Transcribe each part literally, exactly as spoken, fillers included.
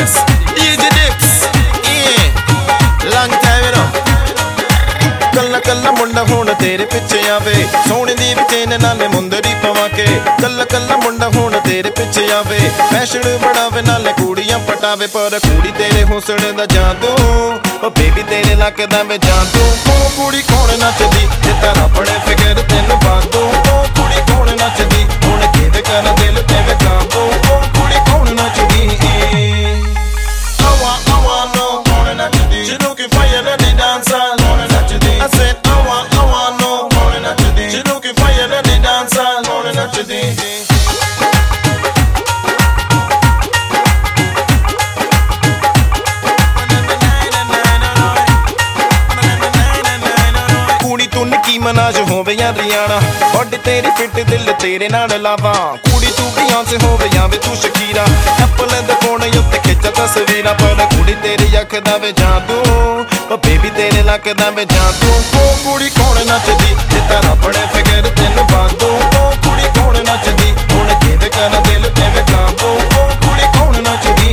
Yes, D J Dips. Yeah, long time you know. ਕੱਲਾ ਕੱਲਾ ਮੁੰਡਾ ਹੁਣ ਤੇਰੇ ਪਿੱਛੇ ਆਵੇ, ਸੋਹਣੇ ਦੀ ਵੀ ਚੇਨ ਨਾਲੇ ਮੁੰਦਰੀ ਪਵਾ ਕੇ। ਕੱਲਾ ਕੱਲਾ ਮੁੰਡਾ ਹੁਣ ਤੇਰੇ ਪਿੱਛੇ ਆਵੇ, ਫੈਸ਼ਨ ਬਣਾਵੇ ਨਾਲੇ ਕੁੜੀਆਂ ਪਟਾਵੇ। ਪਰ ਕੁੜੀ ਤੇਰੇ ਹੁਸਨ ਦਾ ਜਾਦੂ, ਓ ਬੇਬੀ ਤੇਰੇ ਲੱਕ ਦਾ ਵੇ ਜਾਦੂ। ਉਹ ਕੁੜੀ ਕੌਣ ਨੱਚਦੀ ਜੇ ਤਾਰਾ ਬਣੇ ਫਿਕਰ ਤੈਨੂੰ ਬਾਦੂ। ਉਹ ਕੁੜੀ ਕੌਣ ਨੱਚਦੀ ਹੁਣ ਕਿਹਦੇ ਕਰ ਦਿਲ ਤੇ ਵੇ ਕਾਬੂ। ਉਹ ਕੁੜੀ ਕੌਣ ਨੱਚਦੀ ਆਵਾ ਆਵਾ ਨੋ ਕੌਣ ਨੱਚਦੀ ਜਿਹਨੂੰ ਕਿ ਫਾਇਰ ਦੀ ਡਾਂਸਰ ਕੌਣ ਨੱਚਦੀ। I said I want I want no ਕੌਣ ਨੱਚਦੀ ਜਿਹਨੂੰ ਕਿ ਫਾਇਰ ਦੀ ਡਾਂਸਰ ਕੌਣ ਨੱਚਦੀ। ਨਿੱਕੀ ਮਨਾਜ ਹੋਵੇ ਜਾਂ ਰਿਆਣਾ, ਬੋਡੀ ਤੇਰੀ ਫਿੱਟ ਦਿਲ ਤੇਰੇ ਨਾਲ ਲਾਵਾਂ। ਕੁੜੀ ਤੂੰ ਬਿਯੋਂਸੇ ਹੋਵੇ ਜਾਂ ਵੇ ਤੂੰ ਸ਼ਕੀਰਾ, ਐਪਲ ਦੇ ਕੋਨੇ ਉੱਤੇ ਖਿੱਚ ਤਸਵੀਰਾਂ। ਪਰ ਕੁੜੀ ਤੇਰੀ ਅੱਖ ਦਾ ਵੇ ਜਾਦੂ, ਓ ਬੇਬੀ ਤੇਰੇ ਲੱਕ ਦਾ ਵੇ ਜਾਦੂ। ਉਹ ਕੁੜੀ ਕੌਣ ਨੱਚਦੀ ਜੇ ਤਾਰਾ ਬਣੇ ਫਿਕਰ ਤੈਨੂੰ ਬਾਦੂ। ਉਹ ਕੁੜੀ ਕੌਣ ਨੱਚਦੀ ਹੁਣ ਕਿਹਦੇ ਕਰ ਦਿਲ ਤੇ ਵੇ ਕਾਬੂ। ਉਹ ਕੁੜੀ ਕੌਣ ਨੱਚਦੀ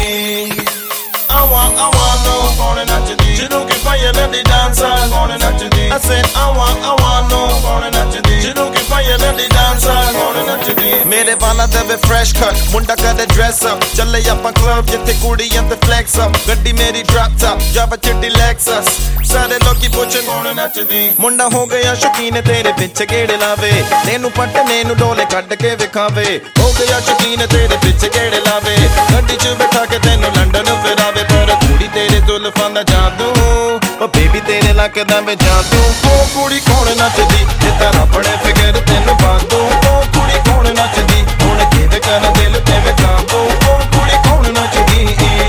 ਆਵਾ ਆਵਾ ਨੋ ਕੌਣ ਨੱਚਦੀ ਜਿਹਨੂੰ ਕਿ ਫਾਇਰ ਦੀ ਡਾਂਸਰ ਕੌਣ ਨੱਚਦੀ। I said I want I want no ਕੌਣ ਨੱਚਦੀ ਜਿਹਨੂੰ ਕਿ ਫਾਇਰ ਦੀ ਡਾਂਸਰ ਕੌਣ ਨੱਚਦੀ। ਮੇਰੇ ਵਾਲਾਂ ਤੇ ਵੇ ਫਰੈਸ਼ ਕੱਟ, ਮੁੰਡਾ ਕਰੇ ਡਰੈਸ ਅਪ, ਚੱਲੇ ਆਪਾਂ ਕਲੱਬ ਜਿੱਥੇ ਕੁੜੀਆਂ ਤੇ ਫਲੈਕਸ ਅਪ। ਗੱਡੀ ਮੇਰੀ ਡਰੌਪ ਟਾਪ ਜਾਵਾ ਚਿੱਟੀ ਲੈਕਸਸ, ਸਾਰੇ ਲੋਕੀ ਪੁੱਛਣ ਕੌਣ ਨੱਚਦੀ। ਮੁੰਡਾ ਹੋ ਗਿਆ ਸ਼ੌਕੀਨ ਤੇਰੇ ਪਿੱਛੇ ਗੇੜੇ ਲਾਵੇ, ਤੈਨੂੰ ਪਟਨੇ ਨੂੰ ਡੋਲੇ ਕੱਢ ਕੇ ਵਿਖਾਵੇ। ਹੋ ਗਿਆ ਸ਼ੌਕੀਨ ਤੇਰੇ ਪਿੱਛੇ ਗੇੜੇ ਲਾਵੇ, ਗੱਡੀ 'ਚ ਬਿਠਾ ਕੇ ਤੈਨੂੰ ਲੰਡਨ ਫਿਰਾਵੇ। ਪਰ ਕੁੜੀ ਤੇਰੇ ਜ਼ੁਲਫਾਂ ਦਾ ਜਾਦੂ, ਓ ਬੇਬੀ ਤੇਰੇ ਲੱਕ ਦਾ ਵੇ ਜਾਦੂ। ਉਹ ਕੁੜੀ ਕੌਣ ਨੱਚਦੀ ਜੇ ਤਾਰਾ ਬਣੇ ਫਿਕਰ ਤੈਨੂੰ ਬਾਦੂ। ਉਹ ਕੁੜੀ ਕੌਣ ਨੱਚਦੀ ਹੁਣ ਕਿਹਦੇ ਕਰ ਦਿਲ ਤੇ ਵੇ ਕਾਬੂ। ਉਹ ਕੁੜੀ ਕੌਣ ਨੱਚਦੀ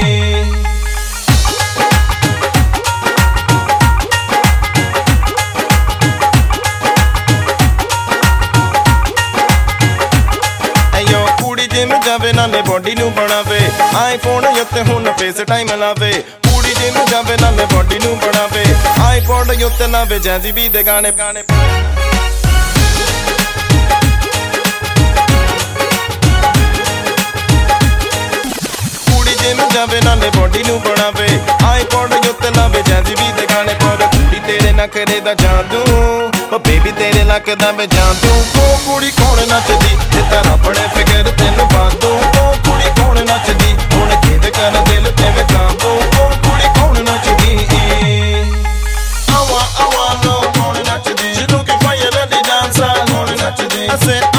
ਐਯੋ। ਕੁੜੀ ਜਿਮ ਜਾਵੇ ਨਾਲੇ ਬੋਡੀ ਨੂੰ ਬਣਾਵੇ, ਆਈਫੋਨ ਉੱਤੇ ਹੁਣ ਫੇਸ ਟਾਈਮ ਲਾਵੇ। ਕੁੜੀ ਜਿਮ ਜਾਵੇ ਨਾਲੇ ਬੋਡੀ ਨੂੰ ਬਣਾਵੇ, ਆਈਪੋਡ ਉੱਤੇ ਲਾਵੇ ਜੈਜ਼ੀ ਬੀ ਦੇ ਗਾਣੇ ਗਾਣੇ। ਕੁੜੀ ਜਿਮ ਜਾਵੇ ਨਾਲੇ ਬੋਡੀ ਨੂੰ ਬਣਾਵੇ, ਆਈਪੋਡ ਉੱਤੇ ਲਾਵੇ ਜੈਜ਼ੀ ਬੀ ਦੇ ਗਾਣੇ। ਪਰ ਕੁੜੀ ਤੇਰੇ ਨਖਰੇ ਦਾ ਜਾਦੂ, ਓ ਬੇਬੀ ਤੇਰੇ ਲੱਕ ਦਾ ਵੇ ਜਾਦੂ। ਉਹ ਕੁੜੀ ਕੌਣ ਨੱਚਦੀ ਜੇ ਤਾਰਾ ਬਣੇ ਫਿਕਰ ਤੈਨੂੰ ਬਾਦੂ। ਉਹ ਕੁੜੀ ਕੌਣ ਨੱਚਦੀ ਹੁਣ ਕਿਹਦੇ ਕਰ ਦਿਲ ਤੇ ਵੇ ਕਾਬੂ। ਉਹ ਕੁੜੀ ਕੌਣ ਨੱਚਦੀ ਆਵਾ ਆਵਾ ਨੋ ਕੌਣ ਨੱਚਦੀ ਜਿਹਨੂੰ ਕਿ ਫਾਇਰ ਦੀ ਡਾਂਸਰ ਕੌਣ ਨੱਚਦੀ। I said